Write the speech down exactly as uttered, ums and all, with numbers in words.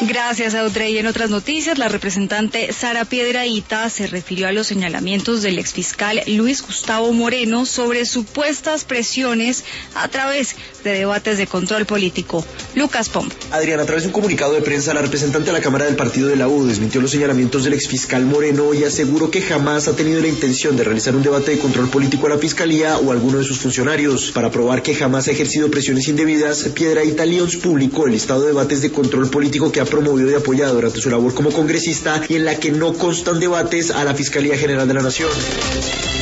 Gracias, Audrey. En otras noticias, la representante Sara Piedrahita se refirió a los señalamientos del exfiscal Luis Gustavo Moreno sobre supuestas presiones a través de debates de control político. Lucas Pom. Adriana, a través de un comunicado de prensa, la representante de la Cámara del Partido de la U desmintió los señalamientos del exfiscal Moreno y aseguró que jamás ha tenido la intención de realizar un debate de control político a la Fiscalía o a alguno de sus funcionarios. Para probar que jamás ha ejercido presiones indebidas, Piedrahita Lions publicó el listado de debates de control político que ha promovido y apoyado durante su labor como congresista y en la que no constan debates a la Fiscalía General de la Nación.